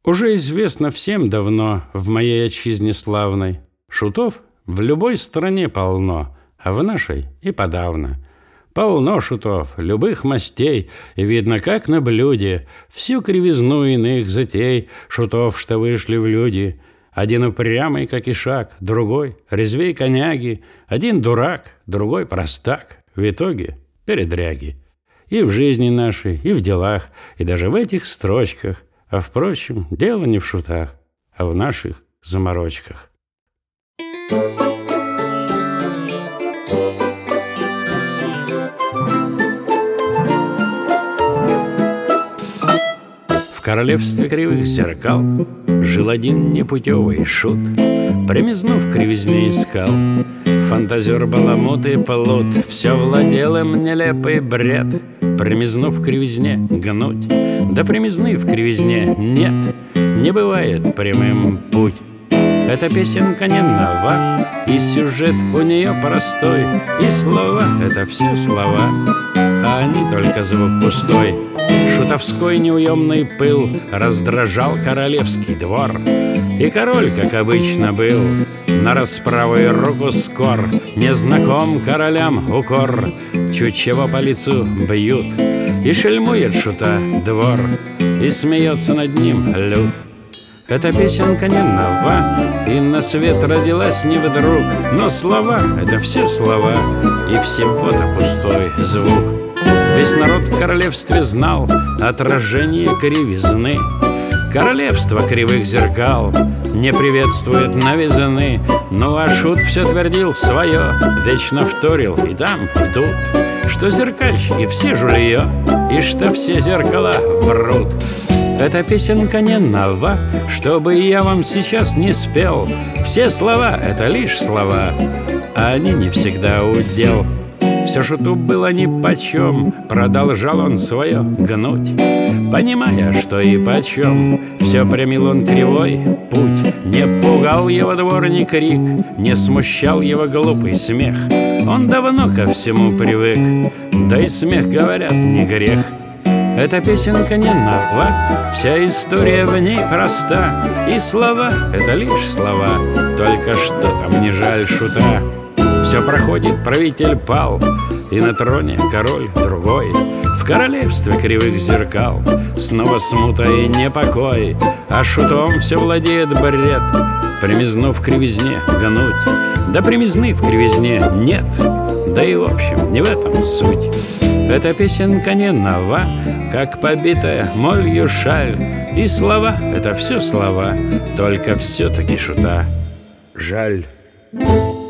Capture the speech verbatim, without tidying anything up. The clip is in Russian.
Уже известно всем давно в моей отчизне славной: шутов в любой стране полно, а в нашей и подавно. Полно шутов, любых мастей, и видно, как на блюде, всю кривизну иных затей шутов, что вышли в люди. Один упрямый, как ишак, другой резвей коняги, один дурак, другой простак, в итоге передряги. И в жизни нашей, и в делах, и даже в этих строчках. А, впрочем, дело не в шутах, а в наших заморочках. В королевстве кривых зеркал жил один непутевый шут, примизнув кривизне искал. Фантазер баламут и плут, все владел им нелепый бред. Примизнув кривизне гнуть, да примизны в кривизне нет, не бывает прямым путь. Эта песенка не нова, и сюжет у нее простой, и слова — это все слова, а они только звук пустой. Шутовской неуемный пыл раздражал королевский двор, и король, как обычно, был на расправу и руку скор. Незнаком королям укор, чуть чего по лицу бьют, и шельмует шута двор, и смеется над ним люд. Эта песенка не нова, и на свет родилась не вдруг, но слова — это все слова, и всего-то пустой звук. Весь народ в королевстве знал отражение кривизны. Королевство кривых зеркал не приветствует новизны. Ну а шут все твердил свое, вечно вторил и там, и тут, что зеркальщики все жулье, и что все зеркала врут. Эта песенка не нова, чтобы я вам сейчас не спел. Все слова — это лишь слова, а они не всегда удел. Все шуту было нипочем, продолжал он свое гнуть, понимая, что и почем. Все прямил он кривой путь, не пугал его дворный крик, не смущал его глупый смех. Он давно ко всему привык, да и смех, говорят, не грех. Эта песенка не нова, вся история в ней проста, и слова — это лишь слова, только что там не жаль шута. Все проходит, правитель пал, и на троне король другой. В королевстве кривых зеркал снова смута и непокой, а шутом все владеет бред. Примизнув в кривизне гнуть, да примизны в кривизне нет, да и в общем не в этом суть. Эта песенка не нова, как побитая молью шаль, и слова — это все слова, только все-таки шута жаль.